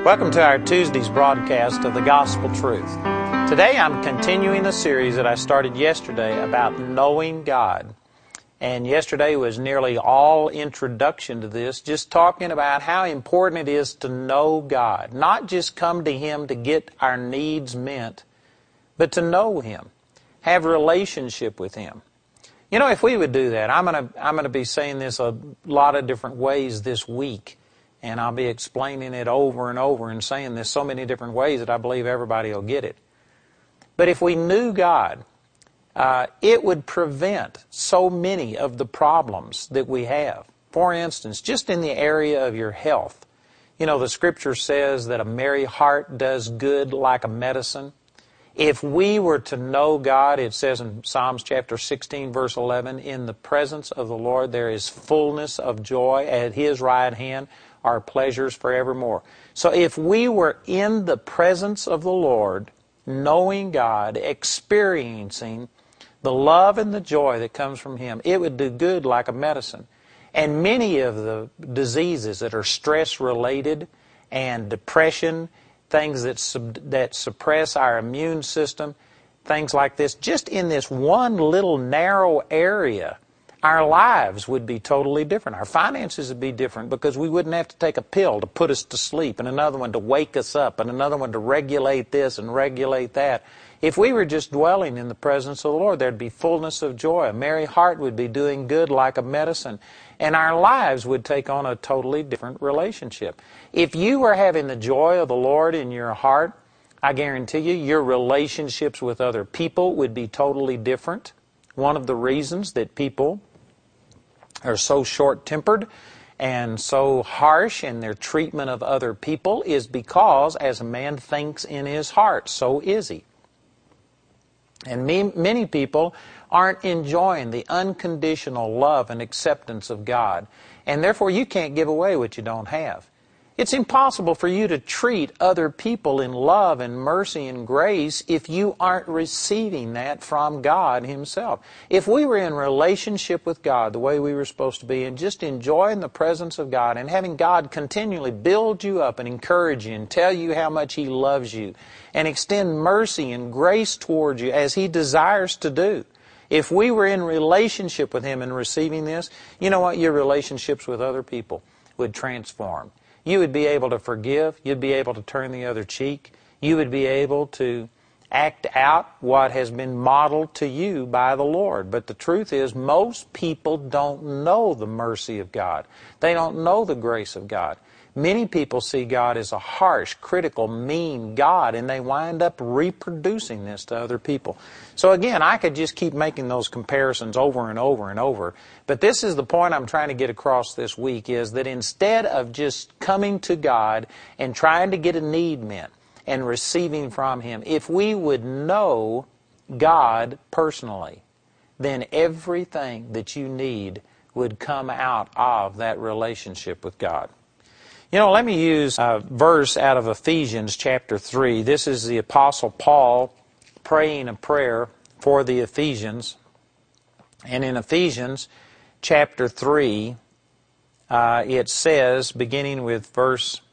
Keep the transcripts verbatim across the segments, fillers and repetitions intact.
Welcome to our Tuesday's broadcast of the Gospel Truth. Today I'm continuing the series that I started yesterday about knowing God. And yesterday was nearly all introduction to this, just talking about how important it is to know God. Not just come to Him to get our needs met, but to know Him, have a relationship with Him. You know, if we would do that, I'm going to I'm going to be saying this a lot of different ways this week. And I'll be explaining it over and over and saying this so many different ways that I believe everybody will get it. But if we knew God, uh, it would prevent so many of the problems that we have. For instance, just in the area of your health. You know, the Scripture says that a merry heart does good like a medicine. If we were to know God, it says in Psalms chapter sixteen, verse eleven, in the presence of the Lord there is fullness of joy. At His right hand are pleasures forevermore. So if we were in the presence of the Lord, knowing God, experiencing the love and the joy that comes from Him, it would do good like a medicine. And many of the diseases that are stress-related and depression, things that sub- that suppress our immune system, things like this, just in this one little narrow area, our lives would be totally different. Our finances would be different because we wouldn't have to take a pill to put us to sleep and another one to wake us up and another one to regulate this and regulate that. If we were just dwelling in the presence of the Lord, there'd be fullness of joy. A merry heart would be doing good like a medicine. And our lives would take on a totally different relationship. If you were having the joy of the Lord in your heart, I guarantee you, your relationships with other people would be totally different. One of the reasons that people are so short-tempered and so harsh in their treatment of other people is because, as a man thinks in his heart, so is he. And me, many people aren't enjoying the unconditional love and acceptance of God. And therefore, you can't give away what you don't have. It's impossible for you to treat other people in love and mercy and grace if you aren't receiving that from God Himself. If we were in relationship with God the way we were supposed to be and just enjoying the presence of God and having God continually build you up and encourage you and tell you how much He loves you and extend mercy and grace towards you as He desires to do. If we were in relationship with Him and receiving this, you know what? Your relationships with other people would transform. You would be able to forgive. You'd be able to turn the other cheek. You would be able to act out what has been modeled to you by the Lord. But the truth is, most people don't know the mercy of God. They don't know the grace of God. Many people see God as a harsh, critical, mean God, and they wind up reproducing this to other people. So again, I could just keep making those comparisons over and over and over. But this is the point I'm trying to get across this week, is that instead of just coming to God and trying to get a need met and receiving from Him, if we would know God personally, then everything that you need would come out of that relationship with God. You know, let me use a verse out of Ephesians chapter three. This is the Apostle Paul praying a prayer for the Ephesians. And in Ephesians chapter three, uh, it says, beginning with verse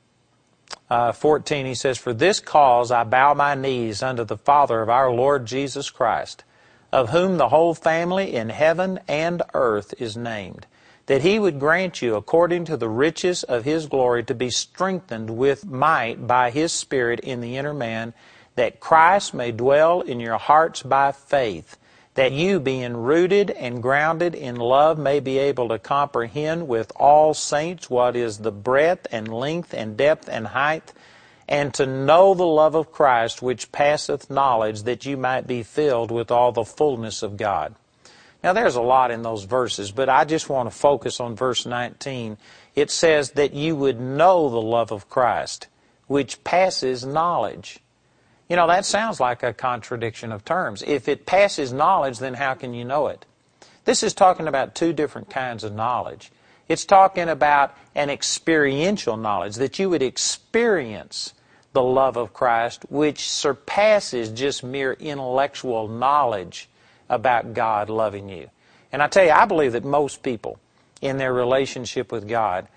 uh, fourteen, he says, "For this cause I bow my knees unto the Father of our Lord Jesus Christ, of whom the whole family in heaven and earth is named, that He would grant you, according to the riches of His glory, to be strengthened with might by His Spirit in the inner man, that Christ may dwell in your hearts by faith, that you, being rooted and grounded in love, may be able to comprehend with all saints what is the breadth and length and depth and height, and to know the love of Christ which passeth knowledge, that you might be filled with all the fullness of God." Now there's a lot in those verses, but I just want to focus on verse nineteen. It says that you would know the love of Christ, which passes knowledge. You know, that sounds like a contradiction of terms. If it passes knowledge, then how can you know it? This is talking about two different kinds of knowledge. It's talking about an experiential knowledge, that you would experience the love of Christ, which surpasses just mere intellectual knowledge about God loving you. And I tell you, I believe that most people in their relationship with God,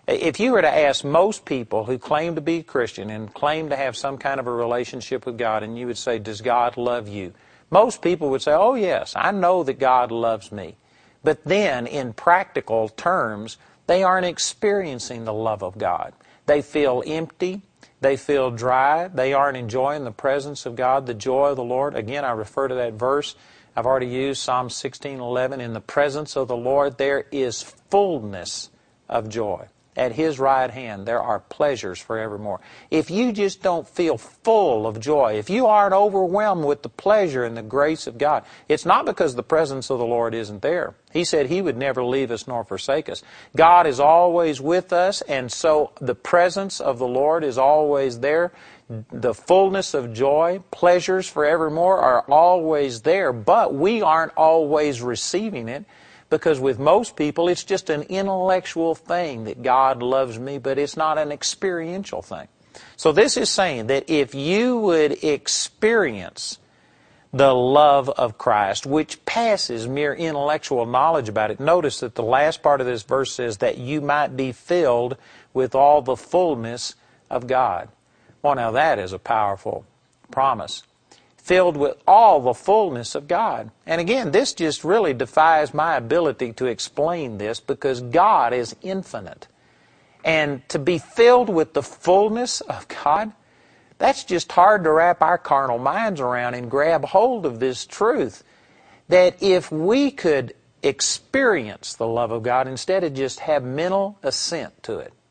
If you were to ask most people who claim to be Christian and claim to have some kind of a relationship with God, and you would say, does God love you? Most people would say, oh yes, I know that God loves me. But then, in practical terms, they aren't experiencing the love of God. They feel empty. They feel dry. They aren't enjoying the presence of God, the joy of the Lord. Again, I refer to that verse I've already used, Psalm sixteen eleven. In the presence of the Lord there is fullness of joy. At His right hand there are pleasures forevermore. If you just don't feel full of joy, if you aren't overwhelmed with the pleasure and the grace of God, it's not because the presence of the Lord isn't there. He said He would never leave us nor forsake us. God is always with us, and so the presence of the Lord is always there. The fullness of joy, pleasures forevermore are always there, but we aren't always receiving it. Because with most people, it's just an intellectual thing that God loves me, but it's not an experiential thing. So this is saying that if you would experience the love of Christ, which passes mere intellectual knowledge about it, notice that the last part of this verse says that you might be filled with all the fullness of God. Well, now that is a powerful promise. Filled with all the fullness of God. And again, this just really defies my ability to explain this because God is infinite. And to be filled with the fullness of God, that's just hard to wrap our carnal minds around and grab hold of this truth. That if we could experience the love of God instead of just have mental assent to it,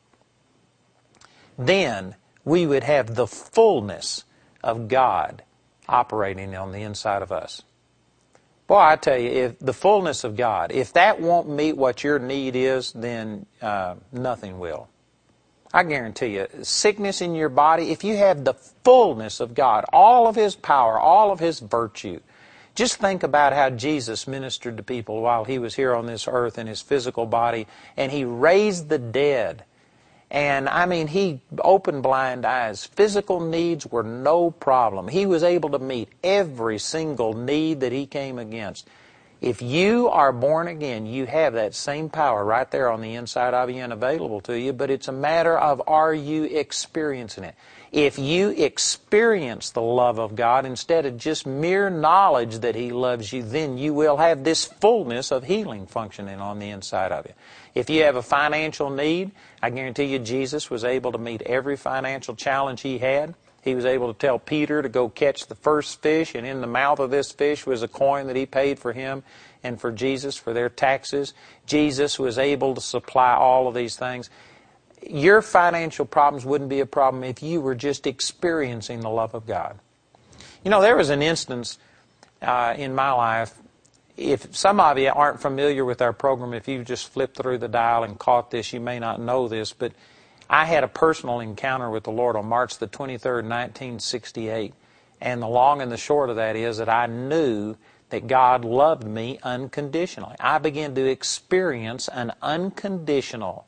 then we would have the fullness of God operating on the inside of us. Boy, I tell you, if the fullness of God, if that won't meet what your need is, then uh, nothing will. I guarantee you, sickness in your body, if you have the fullness of God, all of His power, all of His virtue, just think about how Jesus ministered to people while He was here on this earth in His physical body, and He raised the dead. And, I mean, He opened blind eyes. Physical needs were no problem. He was able to meet every single need that He came against. If you are born again, you have that same power right there on the inside of you and available to you, but it's a matter of are you experiencing it. If you experience the love of God instead of just mere knowledge that He loves you, then you will have this fullness of healing functioning on the inside of you. If you have a financial need, I guarantee you Jesus was able to meet every financial challenge He had. He was able to tell Peter to go catch the first fish, and in the mouth of this fish was a coin that he paid for him and for Jesus for their taxes. Jesus was able to supply all of these things. Your financial problems wouldn't be a problem if you were just experiencing the love of God. You know, there was an instance uh, in my life. If some of you aren't familiar with our program, if you just flipped through the dial and caught this, you may not know this, but I had a personal encounter with the Lord on March the twenty-third, nineteen sixty-eight. And the long and the short of that is that I knew that God loved me unconditionally. I began to experience an unconditional,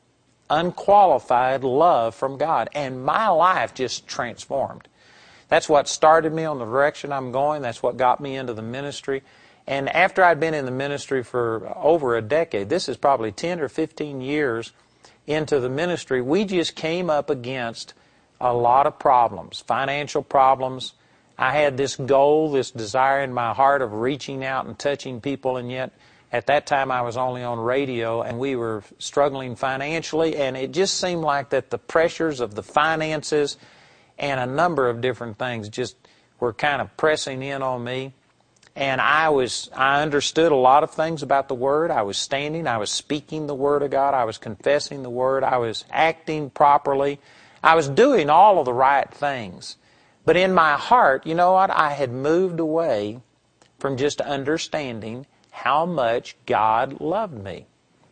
unqualified love from God, and my life just transformed. That's what started me on the direction I'm going. That's what got me into the ministry. And after I'd been in the ministry for over a decade, this is probably ten or fifteen years into the ministry, we just came up against a lot of problems, financial problems. I had this goal, this desire in my heart of reaching out and touching people, and yet at that time I was only on radio and we were struggling financially, and it just seemed like that the pressures of the finances and a number of different things just were kind of pressing in on me. And I was, I understood a lot of things about the Word. I was standing, I was speaking the Word of God, I was confessing the Word, I was acting properly. I was doing all of the right things. But in my heart, you know what, I had moved away from just understanding how much God loved me.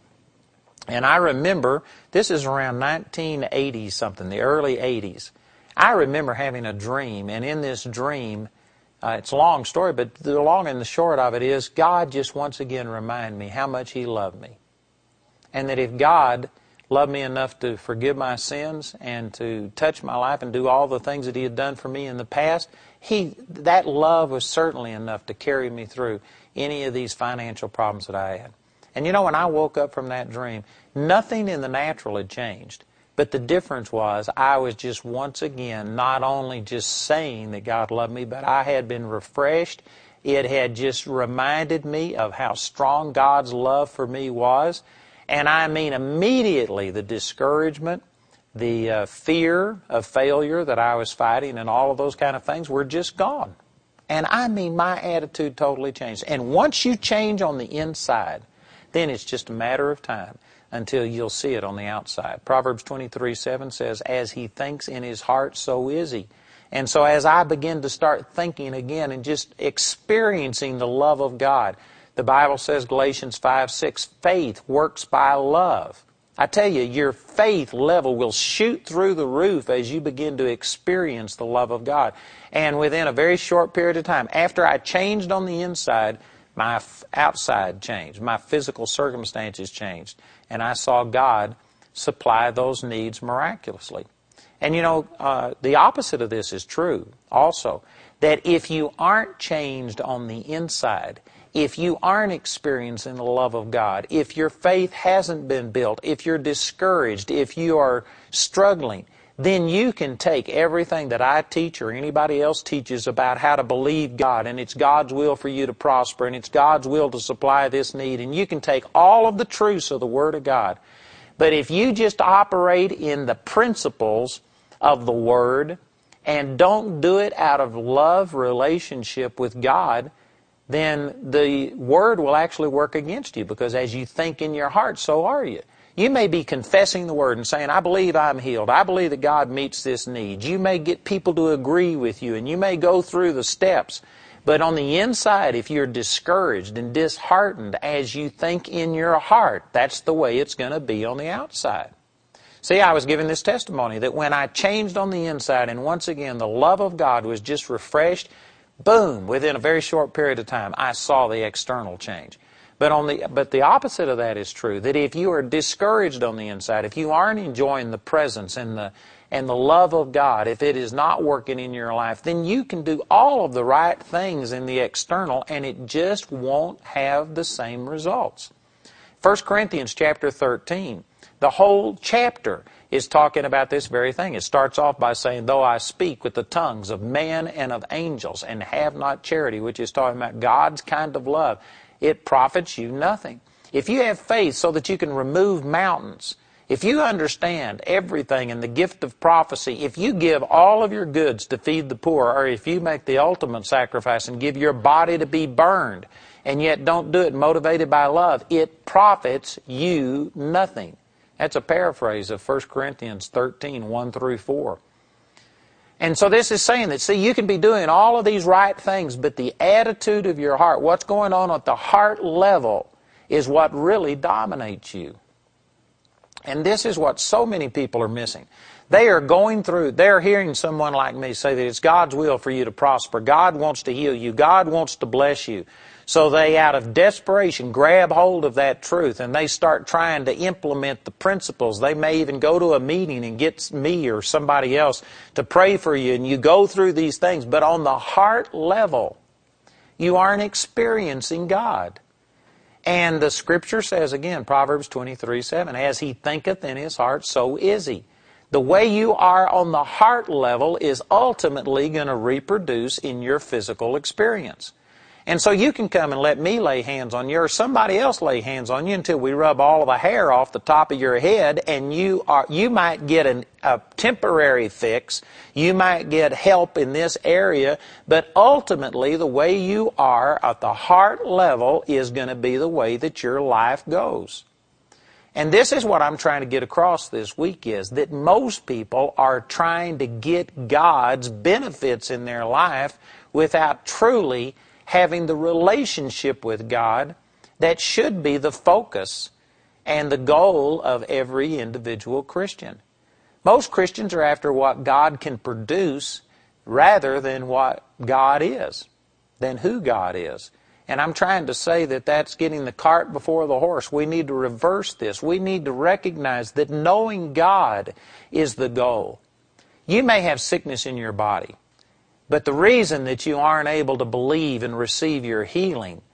And I remember, this is around nineteen eighty something, the early eighties. I remember having a dream, and in this dream, Uh, it's a long story, but the long and the short of it is God just once again reminded me how much He loved me. And that if God loved me enough to forgive my sins and to touch my life and do all the things that He had done for me in the past, He that love was certainly enough to carry me through any of these financial problems that I had. And you know, when I woke up from that dream, nothing in the natural had changed. But the difference was I was just once again not only just saying that God loved me, but I had been refreshed. It had just reminded me of how strong God's love for me was. And I mean immediately the discouragement, the uh, fear of failure that I was fighting and all of those kind of things were just gone. And I mean my attitude totally changed. And once you change on the inside, then it's just a matter of time until you'll see it on the outside. Proverbs twenty-three seven says, as he thinks in his heart, so is he. And so as I begin to start thinking again and just experiencing the love of God, the Bible says, Galatians five six, faith works by love. I tell you, your faith level will shoot through the roof as you begin to experience the love of God. And within a very short period of time, after I changed on the inside, my outside changed. My physical circumstances changed. And I saw God supply those needs miraculously. And you know, uh, the opposite of this is true also. That if you aren't changed on the inside, if you aren't experiencing the love of God, if your faith hasn't been built, if you're discouraged, if you are struggling, then you can take everything that I teach or anybody else teaches about how to believe God, and it's God's will for you to prosper, and it's God's will to supply this need, and you can take all of the truths of the Word of God. But if you just operate in the principles of the Word and don't do it out of love relationship with God, then the Word will actually work against you, because as you think in your heart, so are you. You may be confessing the Word and saying, I believe I'm healed. I believe that God meets this need. You may get people to agree with you, and you may go through the steps. But on the inside, if you're discouraged and disheartened as you think in your heart, that's the way it's going to be on the outside. See, I was giving this testimony that when I changed on the inside, and once again the love of God was just refreshed, boom, within a very short period of time, I saw the external change. But on the but the opposite of that is true, that if you are discouraged on the inside, if you aren't enjoying the presence and the and the love of God, if it is not working in your life, then you can do all of the right things in the external and it just won't have the same results. First Corinthians chapter thirteen, the whole chapter is talking about this very thing. It starts off by saying, though I speak with the tongues of man and of angels and have not charity, which is talking about God's kind of love, it profits you nothing. If you have faith so that you can remove mountains, if you understand everything in the gift of prophecy, if you give all of your goods to feed the poor, or if you make the ultimate sacrifice and give your body to be burned, and yet don't do it motivated by love, it profits you nothing. That's a paraphrase of First Corinthians thirteen, one through four. And so this is saying that, see, you can be doing all of these right things, but the attitude of your heart, what's going on at the heart level, is what really dominates you. And this is what so many people are missing. They are going through, they're hearing someone like me say that it's God's will for you to prosper. God wants to heal you. God wants to bless you. So they, out of desperation, grab hold of that truth and they start trying to implement the principles. They may even go to a meeting and get me or somebody else to pray for you, and you go through these things. But on the heart level, you aren't experiencing God. And the Scripture says, again, Proverbs twenty-three seven, as he thinketh in his heart, so is he. The way you are on the heart level is ultimately going to reproduce in your physical experience. And so you can come and let me lay hands on you, or somebody else lay hands on you, until we rub all of the hair off the top of your head, and you are you might get an, a temporary fix. You might get help in this area, but ultimately the way you are at the heart level is going to be the way that your life goes. And this is what I'm trying to get across this week, is that most people are trying to get God's benefits in their life without truly having the relationship with God that should be the focus and the goal of every individual Christian. Most Christians are after what God can produce rather than what God is, than who God is. And I'm trying to say that that's getting the cart before the horse. We need to reverse this. We need to recognize that knowing God is the goal. You may have sickness in your body, but the reason that you aren't able to believe and receive your healing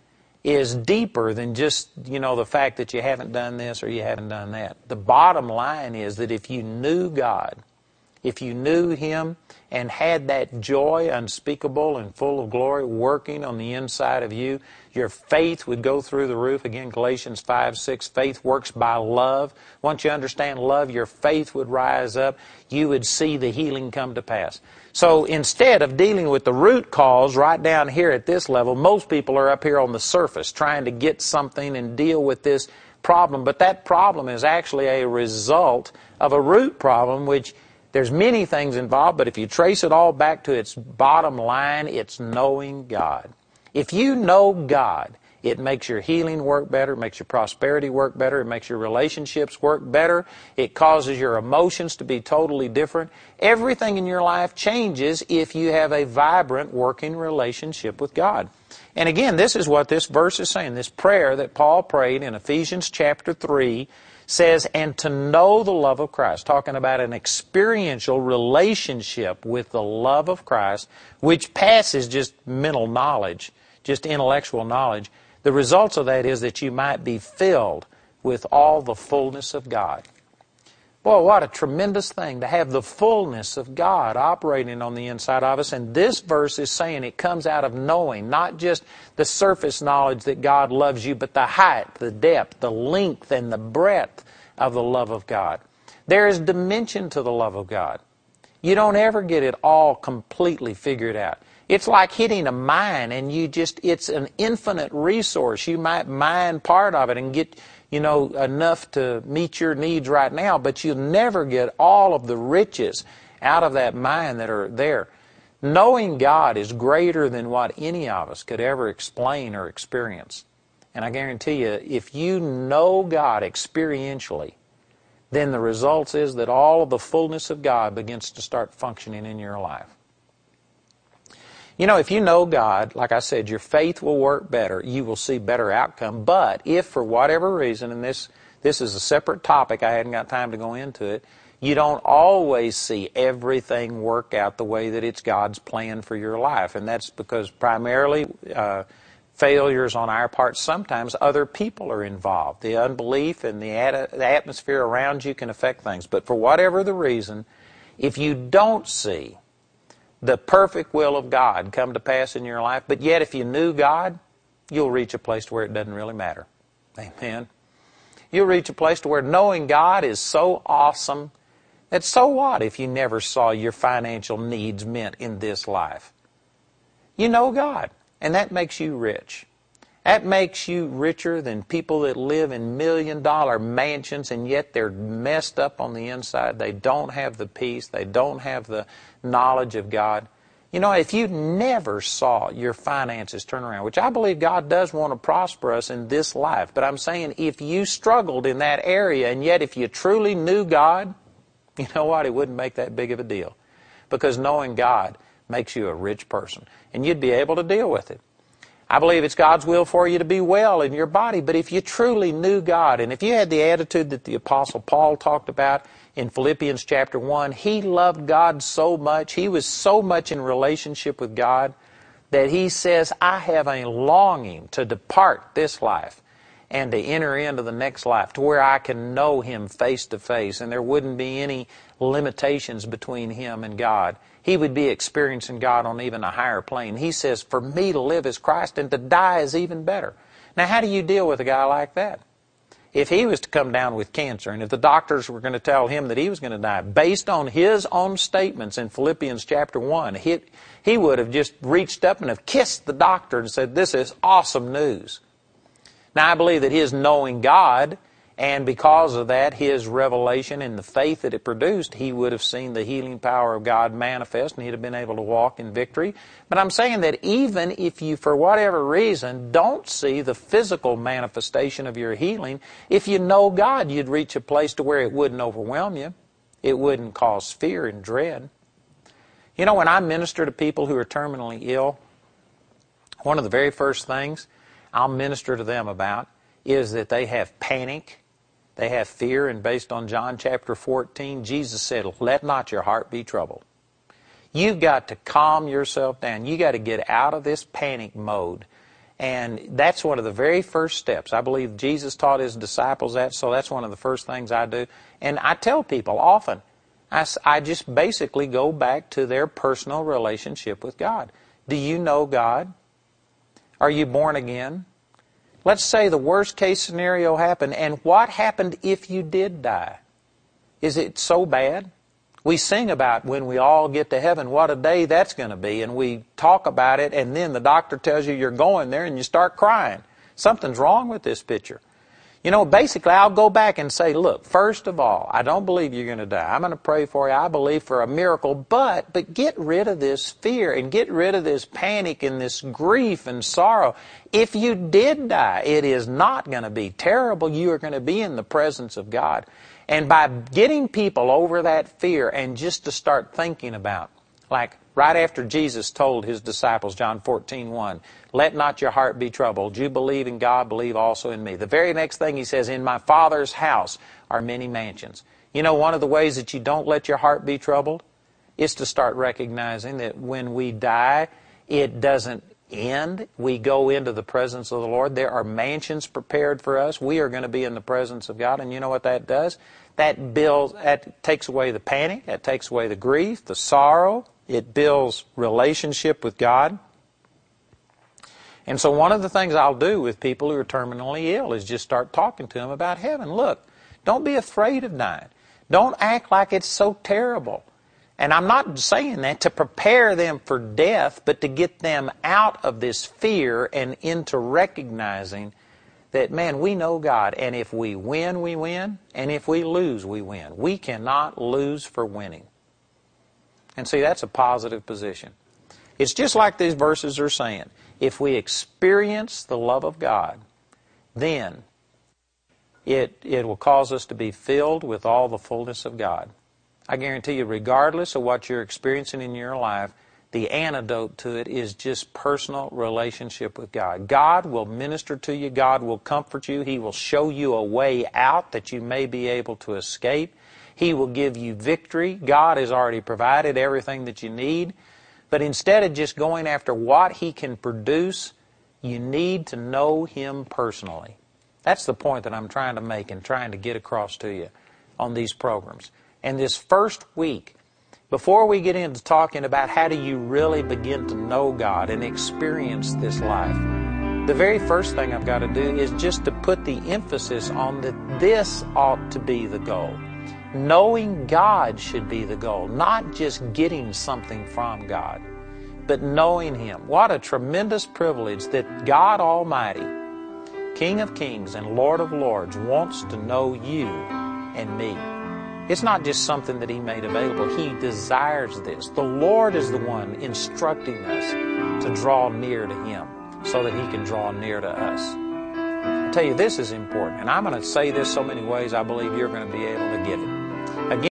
is deeper than just, you know, the fact that you haven't done this or you haven't done that. The bottom line is that if you knew God, if you knew Him and had that joy unspeakable and full of glory working on the inside of you, your faith would go through the roof. Again, Galatians five, six, faith works by love. Once you understand love, your faith would rise up. You would see the healing come to pass. So instead of dealing with the root cause right down here at this level, most people are up here on the surface trying to get something and deal with this problem. But that problem is actually a result of a root problem, which there's many things involved, but if you trace it all back to its bottom line, it's knowing God. If you know God, it makes your healing work better, it makes your prosperity work better, it makes your relationships work better, it causes your emotions to be totally different. Everything in your life changes if you have a vibrant working relationship with God. And again, this is what this verse is saying. This prayer that Paul prayed in Ephesians chapter three says, and to know the love of Christ, talking about an experiential relationship with the love of Christ, which passes just mental knowledge, just intellectual knowledge. The results of that is that you might be filled with all the fullness of God. Boy, what a tremendous thing to have the fullness of God operating on the inside of us. And this verse is saying it comes out of knowing, not just the surface knowledge that God loves you, but the height, the depth, the length, and the breadth of the love of God. There is dimension to the love of God. You don't ever get it all completely figured out. It's like hitting a mine, and you just, it's an infinite resource. You might mine part of it and get, you know, enough to meet your needs right now, but you'll never get all of the riches out of that mine that are there. Knowing God is greater than what any of us could ever explain or experience. And I guarantee you, if you know God experientially, then the result is that all of the fullness of God begins to start functioning in your life. You know, if you know God, like I said, your faith will work better. You will see better outcome. But if for whatever reason, and this, this is a separate topic, I hadn't got time to go into it, you don't always see everything work out the way that it's God's plan for your life. And that's because primarily uh, failures on our part, sometimes other people are involved. The unbelief and the, ad- the atmosphere around you can affect things. But for whatever the reason, if you don't see the perfect will of God come to pass in your life, but yet if you knew God, you'll reach a place to where it doesn't really matter. Amen. You'll reach a place to where knowing God is so awesome that so what if you never saw your financial needs met in this life? You know God, and that makes you rich. That makes you richer than people that live in million-dollar mansions, and yet they're messed up on the inside. They don't have the peace. They don't have the knowledge of God. You know, if you never saw your finances turn around, which I believe God does want to prosper us in this life, but I'm saying if you struggled in that area, and yet if you truly knew God, you know what? It wouldn't make that big of a deal. Because knowing God makes you a rich person, and you'd be able to deal with it. I believe it's God's will for you to be well in your body, but if you truly knew God, and if you had the attitude that the Apostle Paul talked about in Philippians chapter one, he loved God so much, he was so much in relationship with God, that he says, I have a longing to depart this life and to enter into the next life, to where I can know Him face to face, and there wouldn't be any limitations between him and God. He would be experiencing God on even a higher plane. He says, for me to live is Christ, and to die is even better. Now, how do you deal with a guy like that? If he was to come down with cancer, and if the doctors were going to tell him that he was going to die, based on his own statements in Philippians chapter one, he, he would have just reached up and have kissed the doctor and said, this is awesome news. Now, I believe that his knowing God, and because of that, his revelation and the faith that it produced, he would have seen the healing power of God manifest, and he'd have been able to walk in victory. But I'm saying that even if you, for whatever reason, don't see the physical manifestation of your healing, if you know God, you'd reach a place to where it wouldn't overwhelm you. It wouldn't cause fear and dread. You know, when I minister to people who are terminally ill, one of the very first things I'll minister to them about is that they have panic, they have fear, and based on John chapter fourteen, Jesus said, let not your heart be troubled. You've got to calm yourself down. You've got to get out of this panic mode And that's one of the very first steps. I believe Jesus taught His disciples that, so that's one of the first things I do. And I tell people often, I, I just basically go back to their personal relationship with God. Do you know God? Are you born again? Let's say the worst case scenario happened, and what happened if you did die? Is it so bad? We sing about when we all get to heaven, what a day that's going to be, and we talk about it, and then the doctor tells you you're going there, and you start crying. Something's wrong with this picture. You know, basically, I'll go back and say, look, first of all, I don't believe you're going to die. I'm going to pray for you. I believe for a miracle, but but get rid of this fear and get rid of this panic and this grief and sorrow. If you did die, it is not going to be terrible. You are going to be in the presence of God. And by getting people over that fear and just to start thinking about, like right after Jesus told His disciples, John fourteen one, let not your heart be troubled. You believe in God, believe also in me. The very next thing He says, in my Father's house are many mansions. You know, one of the ways that you don't let your heart be troubled is to start recognizing that when we die, it doesn't end. We go into the presence of the Lord. There are mansions prepared for us. We are going to be in the presence of God. And you know what that does? That builds, that takes away the panic. That takes away the grief, the sorrow. It builds relationship with God. And so one of the things I'll do with people who are terminally ill is just start talking to them about heaven. Look, don't be afraid of dying. Don't act like it's so terrible. And I'm not saying that to prepare them for death, but to get them out of this fear and into recognizing that, man, we know God, and if we win, we win, and if we lose, we win. We cannot lose for winning. And see, that's a positive position. It's just like these verses are saying. If we experience the love of God, then it, it will cause us to be filled with all the fullness of God. I guarantee you, regardless of what you're experiencing in your life, the antidote to it is just personal relationship with God. God will minister to you. God will comfort you. He will show you a way out that you may be able to escape. He will give you victory. God has already provided everything that you need. But instead of just going after what He can produce, you need to know Him personally. That's the point that I'm trying to make and trying to get across to you on these programs. And this first week, before we get into talking about how do you really begin to know God and experience this life, the very first thing I've got to do is just to put the emphasis on that this ought to be the goal. Knowing God should be the goal, not just getting something from God, but knowing Him. What a tremendous privilege that God Almighty, King of Kings and Lord of Lords, wants to know you and me. It's not just something that He made available. He desires this. The Lord is the one instructing us to draw near to Him so that He can draw near to us. I tell you, this is important, and I'm going to say this so many ways I believe you're going to be able to get it. Again,